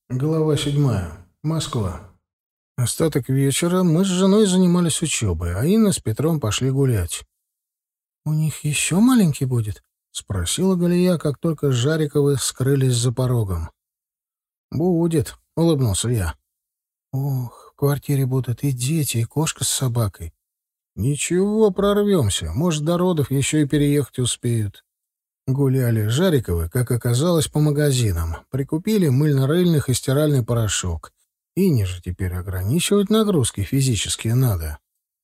Глава 7. Москва. Остаток вечера мы с женой занимались учебой, а Инна с Петром пошли гулять. «У них еще маленький будет?» — спросила Галия, как только Жариковы скрылись за порогом. «Будет», — улыбнулся я. «Ох, в квартире будут и дети, и кошка с собакой». «Ничего, прорвемся. Может, до родов еще и переехать успеют». Гуляли Жариковы, как оказалось, по магазинам. Прикупили мыльно-рыльных и стиральный порошок. И не же теперь ограничивать нагрузки физические надо.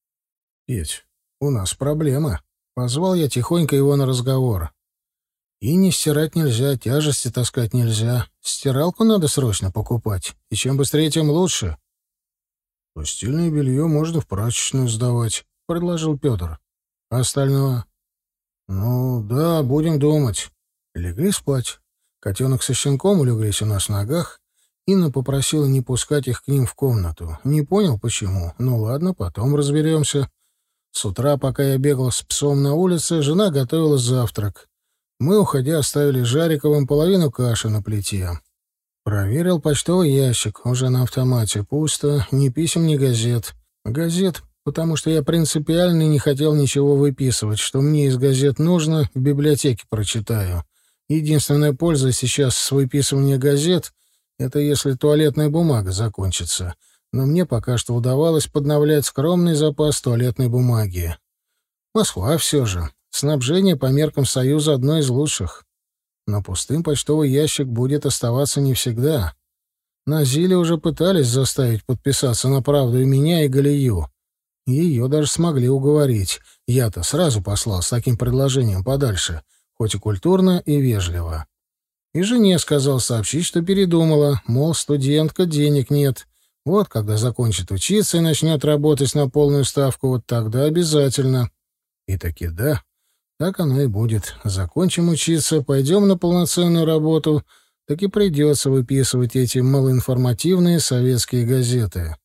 «Петь, у нас проблема». Позвал я тихонько его на разговор. «И не стирать нельзя, тяжести таскать нельзя. Стиралку надо срочно покупать. И чем быстрее, тем лучше». «Постельное белье можно в прачечную сдавать», — предложил Петр. «А остальное?» «Ну, да, будем думать». Легли спать. Котенок со щенком улеглись у нас в ногах. Инна попросила не пускать их к ним в комнату. Не понял, почему. Ну ладно, потом разберемся. С утра, пока я бегал с псом на улице, жена готовила завтрак. Мы, уходя, оставили Жариковым половину каши на плите. Проверил почтовый ящик. Уже на автомате. Пусто. Ни писем, ни газет. Газет, потому что я принципиально не хотел ничего выписывать. Что мне из газет нужно, в библиотеке прочитаю. Единственная польза сейчас с выписывания газет — это если туалетная бумага закончится. Но мне пока что удавалось подновлять скромный запас туалетной бумаги. Москва все же. Снабжение по меркам Союза одно из лучших. Но пустым почтовый ящик будет оставаться не всегда. На Зиле уже пытались заставить подписаться на «Правду» и меня, и Галию. Ее даже смогли уговорить. Я-то сразу послал с таким предложением подальше, хоть и культурно, и вежливо. И жене сказал сообщить, что передумала, мол, студентка, денег нет. Вот когда закончит учиться и начнет работать на полную ставку, вот тогда обязательно. И таки да, так оно и будет. Закончим учиться, пойдем на полноценную работу, так и придется выписывать эти малоинформативные советские газеты.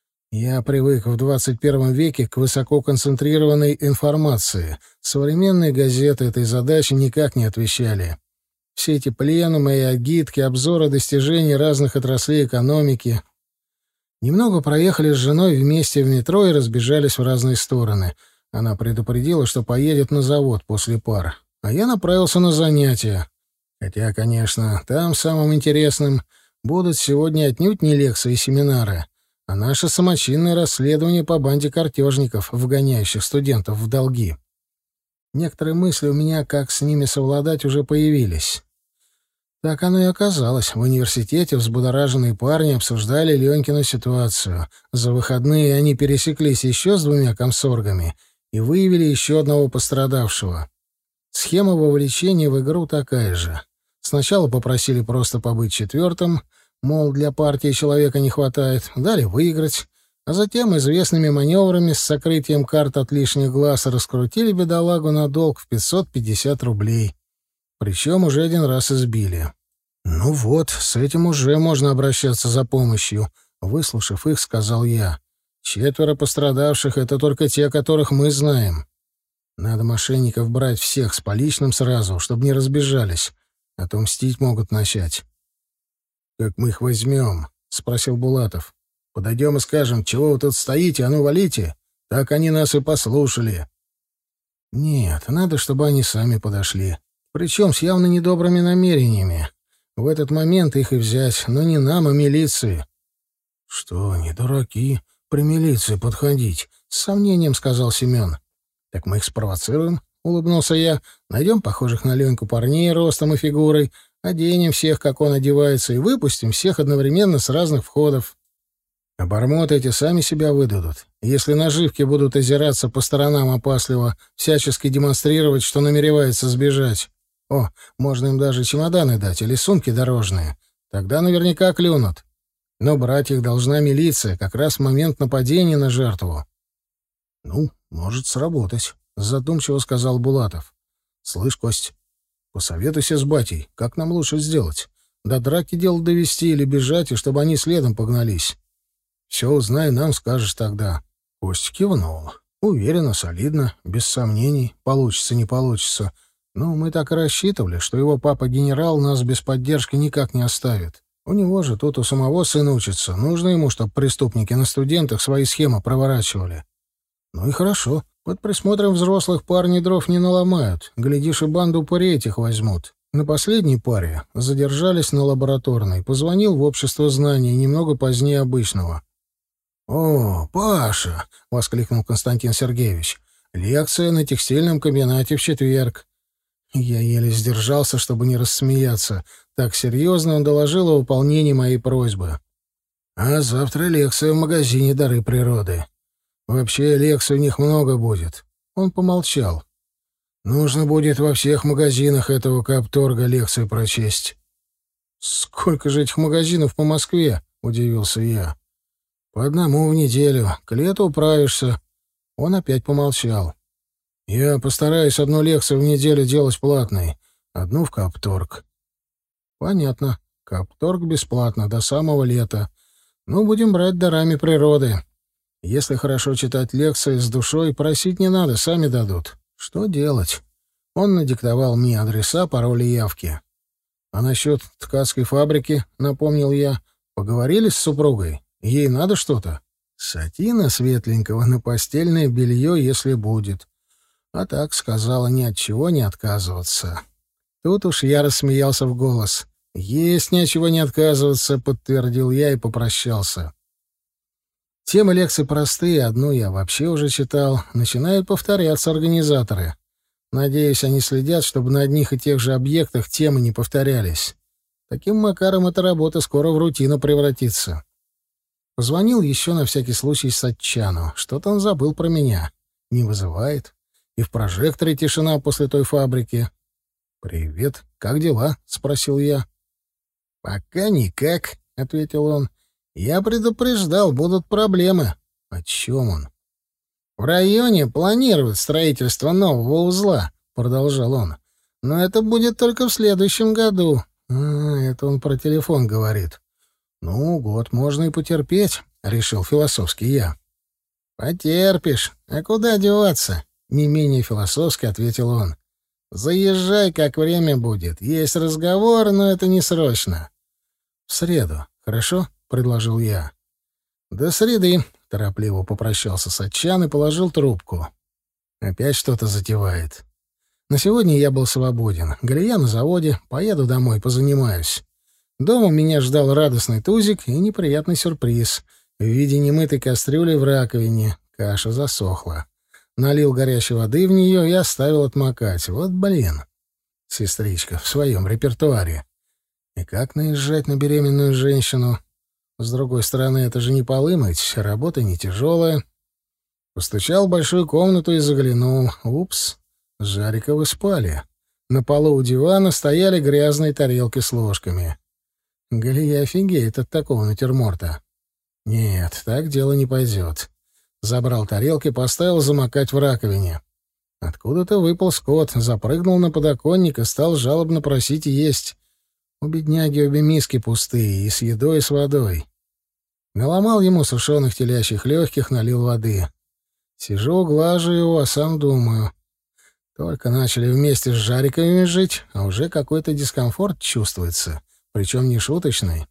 Я привык в 21 веке к высококонцентрированной информации. Современные газеты этой задачи никак не отвечали. Все эти пленумы и агитки, обзоры достижений разных отраслей экономики. Немного проехали с женой вместе в метро и разбежались в разные стороны. Она предупредила, что поедет на завод после пар. А я направился на занятия. Хотя, конечно, там самым интересным будут сегодня отнюдь не лекции и семинары, а наше самочинное расследование по банде картежников, вгоняющих студентов в долги. Некоторые мысли у меня, как с ними совладать, уже появились. Так оно и оказалось. В университете взбудораженные парни обсуждали Ленькину ситуацию. За выходные они пересеклись еще с 2 комсоргами и выявили еще одного пострадавшего. Схема вовлечения в игру такая же. Сначала попросили просто побыть четвертым, мол, для партии человека не хватает, дали выиграть, а затем известными маневрами с сокрытием карт от лишних глаз раскрутили бедолагу на долг в 550 рублей. Причем уже 1 раз избили. «Ну вот, с этим уже можно обращаться за помощью», — выслушав их, сказал я. 4 пострадавших — это только те, которых мы знаем. Надо мошенников брать всех с поличным сразу, чтобы не разбежались, а то мстить могут начать. «Как мы их возьмем?» — спросил Булатов. «Подойдем и скажем, чего вы тут стоите, а ну валите? Так они нас и послушали». «Нет, надо, чтобы они сами подошли. Причем с явно недобрыми намерениями. В этот момент их и взять, но не нам, а милиции». «Что они, дураки, при милиции подходить?» — с сомнением сказал Семен. «Так мы их спровоцируем», — улыбнулся я. «Найдем похожих на Леньку парней ростом и фигурой, оденем всех, как он одевается, и выпустим всех одновременно с разных входов. Обормоты эти сами себя выдадут. Если наживки будут озираться по сторонам опасливо, всячески демонстрировать, что намеревается сбежать. О, можно им даже чемоданы дать или сумки дорожные. Тогда наверняка клюнут. Но брать их должна милиция, как раз в момент нападения на жертву». «Ну, может сработать», — задумчиво сказал Булатов. «Слышь, Кость, посоветуйся с батей, как нам лучше сделать. До драки дело довести или бежать, и чтобы они следом погнались. Все узнай, нам скажешь тогда». Кость кивнул. Уверенно, солидно, без сомнений. Получится, не получится. Но мы так и рассчитывали, что его папа-генерал нас без поддержки никак не оставит. У него же тут у самого сын учится. Нужно ему, чтобы преступники на студентах свои схемы проворачивали. Ну и хорошо. Под присмотром взрослых парни дров не наломают. Глядишь, и банду упырей этих возьмут. На последней паре задержались на лабораторной. Позвонил в общество знаний немного позднее обычного. «О, Паша!» — воскликнул Константин Сергеевич. «Лекция на текстильном комбинате в четверг». Я еле сдержался, чтобы не рассмеяться. Так серьезно он доложил о выполнении моей просьбы. «А завтра лекция в магазине «Дары природы». Вообще, лекций у них много будет». Он помолчал. «Нужно будет во всех магазинах этого капторга лекцию прочесть». «Сколько же этих магазинов по Москве?» — удивился я. «По одному в неделю. К лету управишься». Он опять помолчал. «Я постараюсь одну лекцию в неделю делать платной, одну в капторг». «Понятно. Капторг бесплатно до самого лета. Ну, будем брать дарами природы. Если хорошо читать лекции с душой, просить не надо, сами дадут. Что делать?» Он надиктовал мне адреса, пароли, явки. «А насчет ткацкой фабрики, — напомнил я, — поговорили с супругой? Ей надо что-то? Сатина светленького на постельное белье, если будет. А так сказала ни от чего не отказываться». Тут уж я рассмеялся в голос. «Есть ни от чего не отказываться», — подтвердил я и попрощался. Темы лекций простые, одну я вообще уже читал. Начинают повторяться организаторы. Надеюсь, они следят, чтобы на одних и тех же объектах темы не повторялись. Таким макаром эта работа скоро в рутину превратится. Позвонил еще на всякий случай Сатчану. Что-то он забыл про меня. Не вызывает. И в прожекторе тишина после той фабрики. «Привет. Как дела?» — спросил я. «Пока никак», — ответил он. «Я предупреждал, будут проблемы». «О чем он?» «В районе планируют строительство нового узла», — продолжал он. «Но это будет только в следующем году». Это он про телефон говорит. «Ну, год можно и потерпеть», — решил философски я. «Потерпишь. А куда деваться?» — не менее философски ответил он. «Заезжай, как время будет. Есть разговор, но это не срочно». «В среду. Хорошо?» — предложил я. «До среды», — торопливо попрощался Сатчан и положил трубку. Опять что-то затевает. На сегодня я был свободен. Галия на заводе. Поеду домой, позанимаюсь. Дома меня ждал радостный тузик и неприятный сюрприз в виде немытой кастрюли в раковине. Каша засохла. Налил горячей воды в нее и оставил отмокать. Вот блин. Сестричка в своем репертуаре. И как наезжать на беременную женщину? С другой стороны, это же не полы мыть, работа не тяжелая. Постучал в большую комнату и заглянул. Упс, Жариковы спали. На полу у дивана стояли грязные тарелки с ложками. Галия офигеет от такого натюрморта. Нет, так дело не пойдет. Забрал тарелки, поставил замокать в раковине. Откуда-то выпал скот, запрыгнул на подоконник и стал жалобно просить есть. У бедняги обе миски пустые, и с едой, и с водой. Наломал ему сушеных телячьих легких, налил воды. Сижу, глажу его, а сам думаю. Только начали вместе с Жариковыми жить, а уже какой-то дискомфорт чувствуется, причем не шуточный.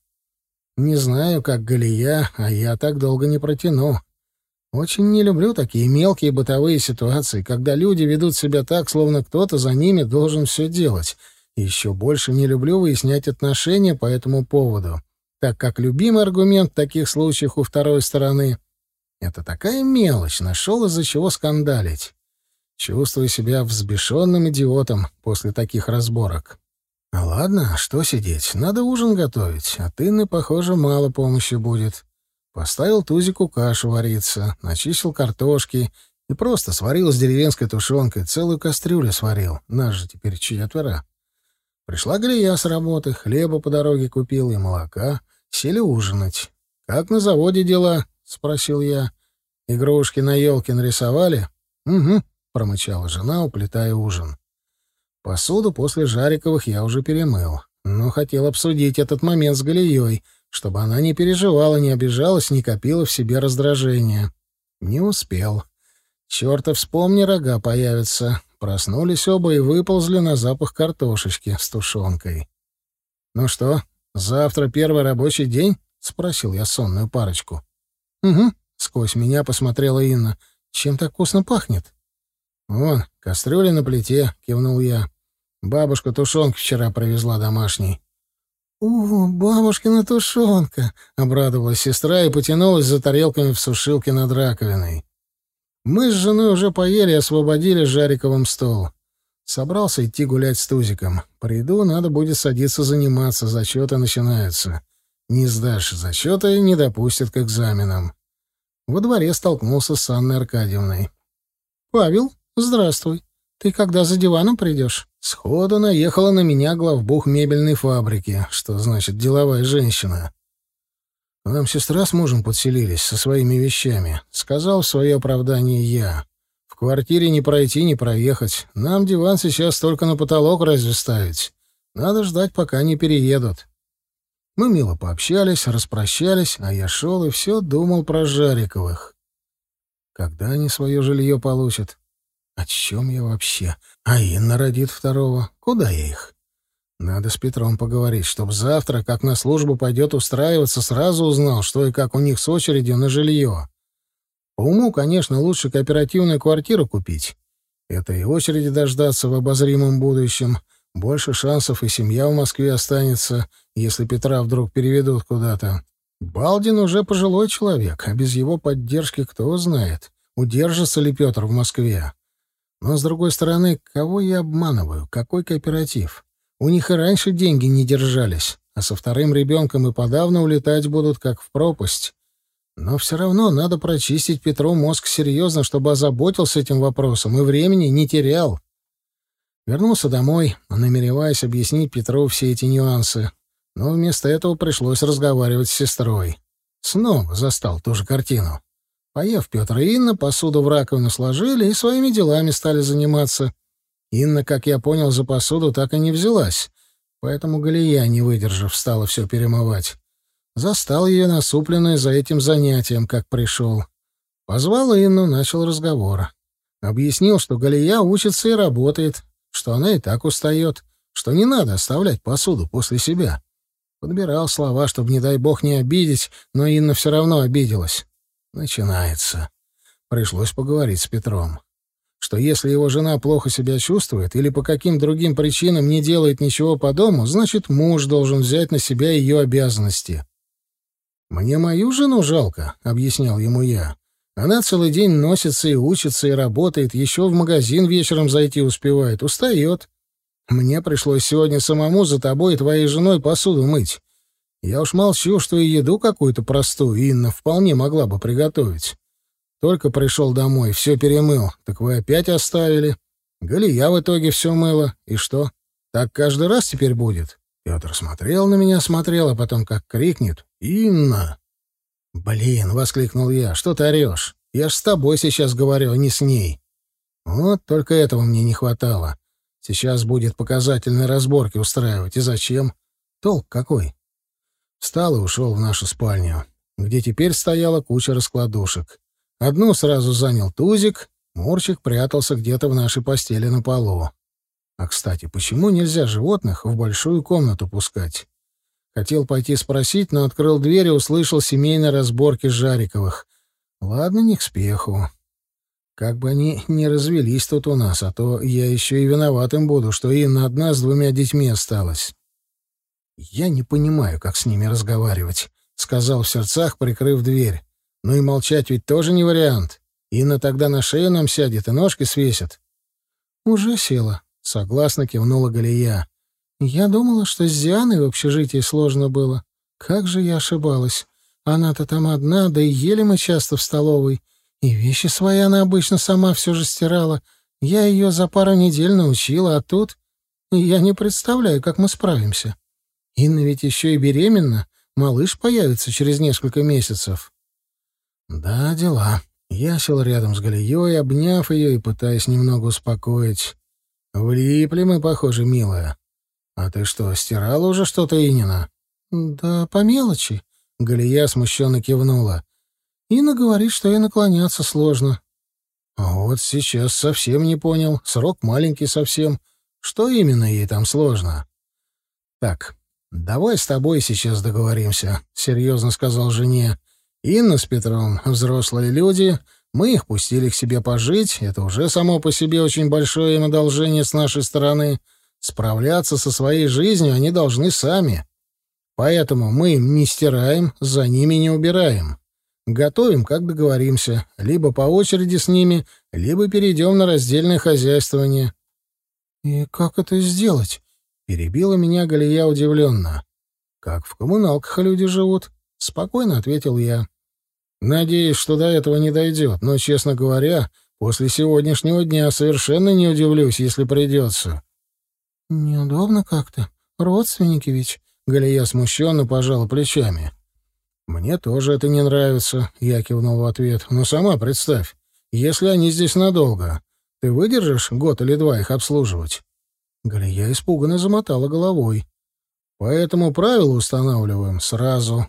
Не знаю, как Галия, а я так долго не протяну. Очень не люблю такие мелкие бытовые ситуации, когда люди ведут себя так, словно кто-то за ними должен все делать. И еще больше не люблю выяснять отношения по этому поводу, так как любимый аргумент в таких случаях у второй стороны — это такая мелочь, нашел из-за чего скандалить. Чувствую себя взбешенным идиотом после таких разборок. Ладно, что сидеть, надо ужин готовить, от Инны, похоже, мало помощи будет. Поставил Тузику кашу вариться, начистил картошки и просто сварил с деревенской тушенкой, целую кастрюлю сварил, нас же теперь 4. Пришла Галия с работы, хлеба по дороге купил и молока, сели ужинать. «Как на заводе дела?» — спросил я. «Игрушки на елке нарисовали?» «Угу», — промычала жена, уплетая ужин. Посуду после Жариковых я уже перемыл, но хотел обсудить этот момент с Галией, чтобы она не переживала, не обижалась, не копила в себе раздражение. Не успел. Чёрта вспомни, рога появятся. Проснулись оба и выползли на запах картошечки с тушенкой. «Ну что, Завтра первый рабочий день?» — спросил я сонную парочку. «Угу», — сквозь меня посмотрела Инна. «Чем так вкусно пахнет?» «Вон, кастрюля на плите», — кивнул я. «Бабушка тушенки вчера привезла домашней». «О, бабушкина тушенка!» — обрадовалась сестра и потянулась за тарелками в сушилке над раковиной. Мы с женой уже поели и освободили Жариковым стол. Собрался идти гулять с Тузиком. Приду, надо будет садиться заниматься, зачеты начинаются. Не сдашь зачеты, не допустят к экзаменам. Во дворе столкнулся с Анной Аркадьевной. «Павел, здравствуй. Ты когда за диваном придешь?» Сходу наехала на меня главбух мебельной фабрики, что значит деловая женщина. «К нам сестра с мужем подселились со своими вещами», — сказал в свое оправдание я. «В квартире не пройти, не проехать. Нам диван сейчас только на потолок разве ставить. Надо ждать, пока не переедут». Мы мило пообщались, распрощались, а я шел и все думал про Жариковых. Когда они свое жилье получат? О чем я вообще? А Инна родит второго. Куда я их? Надо с Петром поговорить, чтоб завтра, как на службу пойдет устраиваться, сразу узнал, что и как у них с очередью на жилье. По уму, конечно, лучше кооперативную квартиру купить. Это и очереди дождаться в обозримом будущем. Больше шансов и семья в Москве останется, если Петра вдруг переведут куда-то. Балдин уже пожилой человек, а без его поддержки кто знает, удержится ли Петр в Москве. Но, с другой стороны, кого я обманываю? Какой кооператив? У них и раньше деньги не держались, а со вторым ребенком и подавно улетать будут, как в пропасть. Но все равно надо прочистить Петру мозг серьезно, чтобы озаботился этим вопросом и времени не терял. Вернулся домой, намереваясь объяснить Петру все эти нюансы. Но вместо этого пришлось разговаривать с сестрой. Снова застал ту же картину. Поев, Петр и Инна посуду в раковину сложили и своими делами стали заниматься. Инна, как я понял, за посуду так и не взялась, поэтому Галия, не выдержав, стала все перемывать. Застал ее насупленной за этим занятием, как пришел. Позвал Инну, начал разговор. Объяснил, что Галия учится и работает, что она и так устает, что не надо оставлять посуду после себя. Подбирал слова, чтобы, не дай бог, не обидеть, но Инна все равно обиделась. Начинается. Пришлось поговорить с Петром. Что если его жена плохо себя чувствует или по каким другим причинам не делает ничего по дому, значит, муж должен взять на себя ее обязанности. «Мне мою жену жалко», — объяснял ему я. «Она целый день носится и учится, и работает, еще в магазин вечером зайти успевает, устает. Мне пришлось сегодня самому за тобой и твоей женой посуду мыть. Я уж молчу, что и еду какую-то простую Инна вполне могла бы приготовить. Только пришел домой, все перемыл, так вы опять оставили. Галия в итоге все мыла. И что, так каждый раз теперь будет?» Петр смотрел на меня, смотрел, а потом как крикнет: «Инна!» «Блин!» — воскликнул я. «Что ты орешь? Я ж с тобой сейчас говорю, а не с ней». Вот только этого мне не хватало. Сейчас будет показательные разборки устраивать. И зачем? Толк какой? Встал и ушел в нашу спальню, где теперь стояла куча раскладушек. Одну сразу занял Тузик, Мурчик прятался где-то в нашей постели на полу. А, кстати, почему нельзя животных в большую комнату пускать? Хотел пойти спросить, но открыл дверь и услышал семейные разборки Жариковых. Ладно, не к спеху. Как бы они не развелись тут у нас, а то я еще и виноватым буду, что Инна одна с двумя детьми осталась. «Я не понимаю, как с ними разговаривать», — сказал в сердцах, прикрыв дверь. «Ну и молчать ведь тоже не вариант. Инна тогда на шею нам сядет и ножки свесит». «Уже села», — согласно кивнула Галия. «Я думала, что с Дианой в общежитии сложно было. Как же я ошибалась. Она-то там одна, да и ели мы часто в столовой. И вещи свои она обычно сама все же стирала. Я ее за пару недель научила, а тут... Я не представляю, как мы справимся. Инна ведь еще и беременна. Малыш появится через несколько месяцев». «Да, дела». Я сел рядом с Галией, обняв ее и пытаясь немного успокоить. «Влипли мы, похоже, милая. А ты что, стирала уже что-то, Инина?» «Да по мелочи», — Галия смущенно кивнула. «Инна говорит, что ей наклоняться сложно». «Вот сейчас совсем не понял. Срок маленький совсем. Что именно ей там сложно?» «Так, «Давай с тобой сейчас договоримся», — серьезно сказал жене. «Инна с Петром — взрослые люди, мы их пустили к себе пожить, это уже само по себе очень большое им одолжение с нашей стороны. Справляться со своей жизнью они должны сами. Поэтому мы им не стираем, за ними не убираем. Готовим, как договоримся, либо по очереди с ними, либо перейдем на раздельное хозяйствование». «И как это сделать?» — перебила меня Галия удивленно. «Как в коммуналках люди живут», — спокойно ответил я. «Надеюсь, что до этого не дойдет, но, честно говоря, после сегодняшнего дня совершенно не удивлюсь, если придется». «Неудобно как-то. Родственники ведь», — Галия смущенно пожала плечами. «Мне тоже это не нравится», — я кивнул в ответ. «Но сама представь, если они здесь надолго, ты выдержишь год или два их обслуживать?» Галия испуганно замотала головой. «Поэтому правила устанавливаем сразу.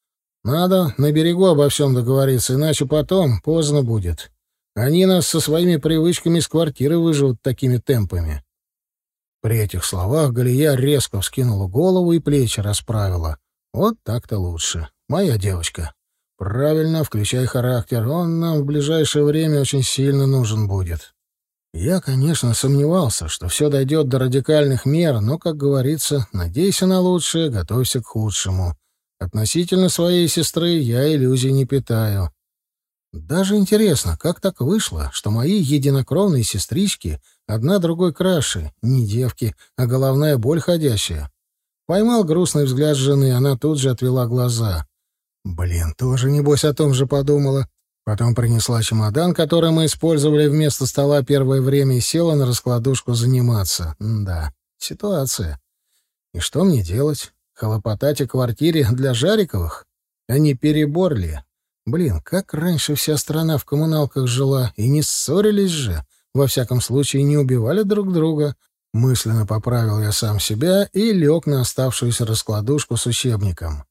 Надо на берегу обо всем договориться, иначе потом поздно будет. Они нас со своими привычками из квартиры выживут такими темпами». При этих словах Галия резко вскинула голову и плечи расправила. «Вот так-то лучше. Моя девочка. Правильно, включай характер. Он нам в ближайшее время очень сильно нужен будет». Я, конечно, сомневался, что все дойдет до радикальных мер, но, как говорится, надейся на лучшее, готовься к худшему. Относительно своей сестры я иллюзий не питаю. Даже интересно, как так вышло, что мои единокровные сестрички одна другой краше, не девки, а головная боль ходящая. Поймал грустный взгляд жены, она тут же отвела глаза. Блин, тоже, небось, о том же подумала. Потом принесла чемодан, который мы использовали вместо стола первое время, и села на раскладушку заниматься. Да, ситуация. И что мне делать? Хлопотать о квартире для Жариковых? Они перебор ли? Блин, как раньше вся страна в коммуналках жила, и не ссорились же. Во всяком случае, не убивали друг друга. Мысленно поправил я сам себя и лег на оставшуюся раскладушку с учебником.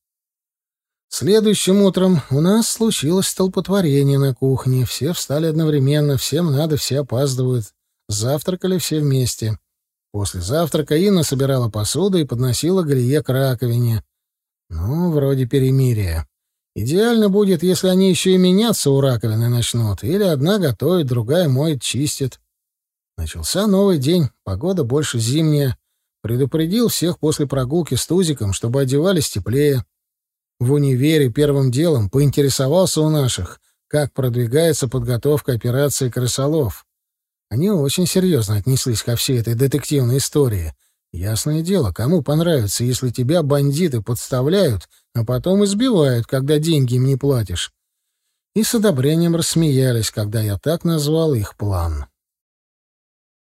Следующим утром у нас случилось столпотворение на кухне. Все встали одновременно, всем надо, все опаздывают. Завтракали все вместе. После завтрака Инна собирала посуду и подносила Галие к раковине. Ну, вроде перемирия. Идеально будет, если они еще и меняться у раковины начнут. Или одна готовит, другая моет, чистит. Начался новый день, погода больше зимняя. Предупредил всех после прогулки с Тузиком, чтобы одевались теплее. В универе первым делом поинтересовался у наших, как продвигается подготовка операции «Крысолов». Они очень серьезно отнеслись ко всей этой детективной истории. Ясное дело, кому понравится, если тебя бандиты подставляют, а потом избивают, когда деньги им не платишь. И с одобрением рассмеялись, когда я так назвал их план.